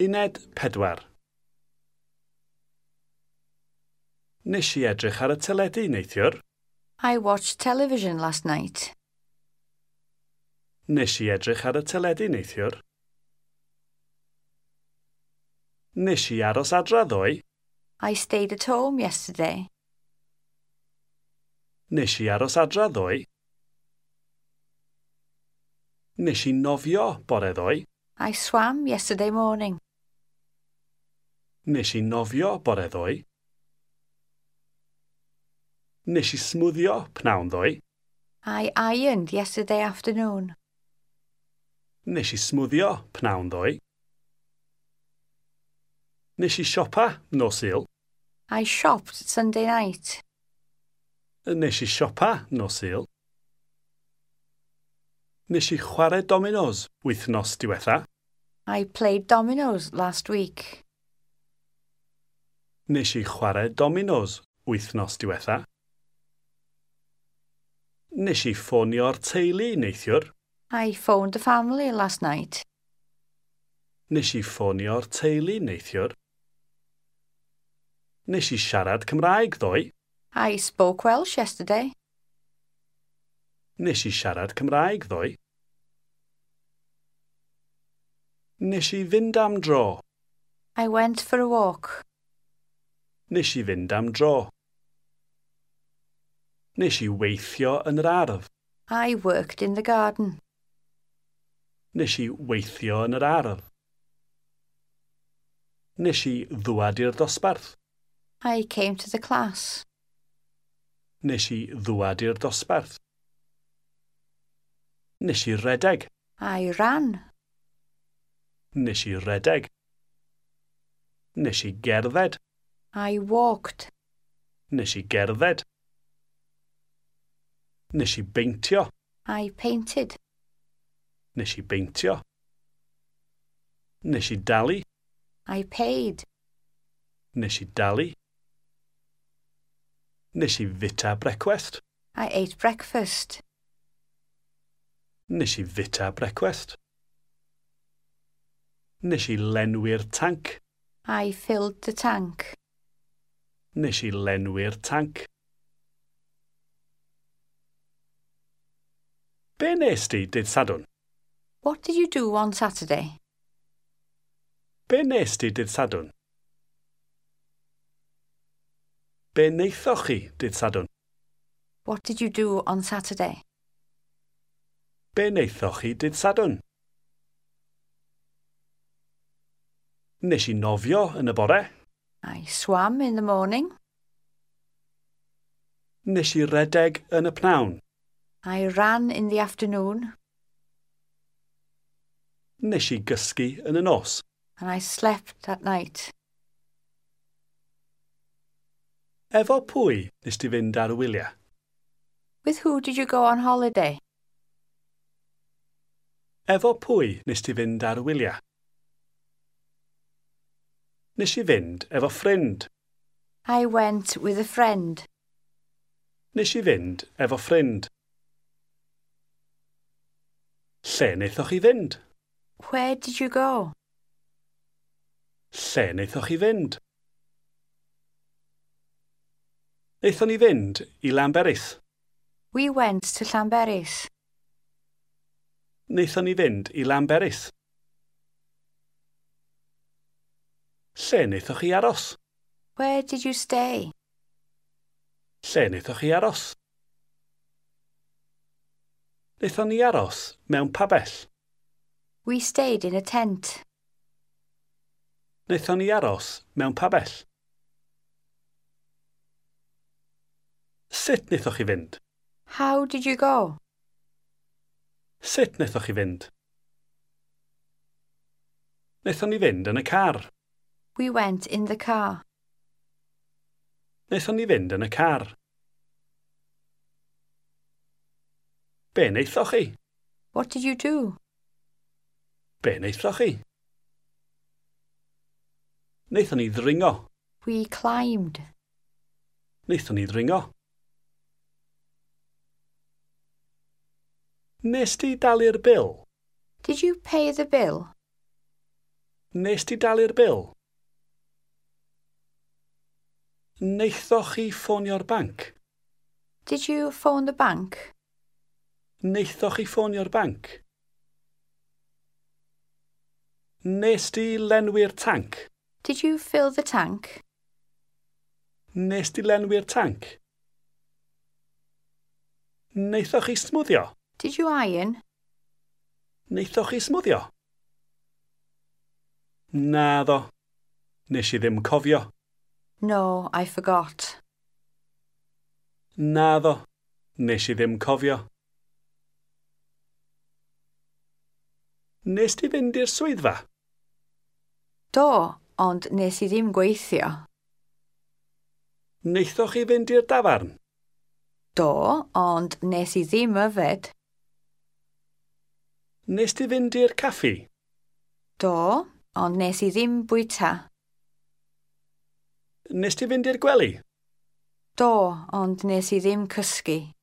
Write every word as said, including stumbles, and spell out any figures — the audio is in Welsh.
Uned pedwar. Nes i edrych ar y teledu neithiwr. I watched television last night. Nes i edrych ar y teledu neithiwr. Nes i aros adra ddoe. I stayed at home yesterday. Nes i aros adra ddoe. Nes i nofio bore ddoe. I swam yesterday morning. Nes i nofio bore ddoe. Nes i smwddio pnawn ddoe. I ironed yesterday afternoon. Nes i smwddio pnawn ddoe. Nes i siopa nos Sul. I shopped Sunday night. Nes i siopa nos Sul. Nes i chwarae dominos wythnos diwetha. I played dominoes last week. Nes i chwarae dominos wythnos diwetha. Nes i ffonio'r teulu neithiwr. I phoned the family last night. Nes i ffonio'r teulu neithiwr. Nes i siarad Cymraeg ddoe. I spoke Welsh yesterday. Nes i siarad Cymraeg ddoe. Nes i fynd am dro. I went for a walk. Nes i fynd am dro. Nes i weithio yn yr ardd. I worked in the garden. Nes i weithio yn yr ardd. Nes i ddwad i'r dosbarth. I came to the class. Nes i ddwad i'r dosbarth. Nes i redeg. I ran. Nes i redeg. Nes i gerdded. I walked. Nes i gerdded. Nes i beintio. I painted. Nes i beintio. Nes i dalu. I paid. Nes i dalu. Nes i fita brecwest. I ate breakfast. Nes i fita brecwest. Nes i lenwi'r tanc. I filled the tank. Nes i lenwi'r tanc. Be nes di dydd Sadwrn? What did you do on Saturday? Be nes di dydd Sadwrn? Be neithoch chi dydd Sadwrn? What did you do on Saturday? Be neithoch chi dydd Sadwrn? Nes i nofio yn y bore. I swam in the morning. Nes i redeg yn y pnawn. I ran in the afternoon. Nes i gysgu yn y nos. And I slept at night. Efo pwy nes di fynd ar y wyliau? With who did you go on holiday? Efo pwy nes di fynd ar y wyliau? Nes i fynd efo ffrind. I went with a friend. Nes i fynd efo ffrind. Lle neithoch chi fynd? Where did you go? Lle neithoch chi fynd? Neithon ni fynd i Lanberis. We went to Llanberis. Neithon ni fynd i Lanberis. Lle neithoch chi aros? Where did you stay? Lle neithoch chi aros? Neithon ni aros mewn pabell. We stayed in a tent. Neithon ni aros mewn pabell. Sut neithoch chi fynd? How did you go? Sut neithoch chi fynd? Neithon ni fynd yn y car. We went in the car. Neithon ni fynd yn y car. Be neithoch chi? What did you do? Be neithoch chi? Neithon ni ddringo. We climbed. Neithon ni ddringo. Nes di dalu'r bil? Did you pay the bill? Wnest ti dalu'r bil? Wnaethoch chi ffonio'r banc? Did you phone the bank? Wnaethoch chi ffonio'r banc? Wnest ti lenwi'r tanc? Did you fill the tank? Wnest ti lenwi'r tanc? Wnaethoch chi smwddio? Did you iron? Wnaethoch chi smwddio? Naddo. Nes i ddim cofio. No, I forgot. Naddo. Nes i ddim cofio. Nes ti fynd i'r swyddfa? Do, ond nes i ddim gweithio. Wnaethoch chi fynd i'r dafarn? Do, ond nes i ddim yfed. Nes ti fynd i'r caffi? Do, ond nes i ddim bwyta. Nes ti fynd i'r gwely? Do, ond nes i ddim cysgu.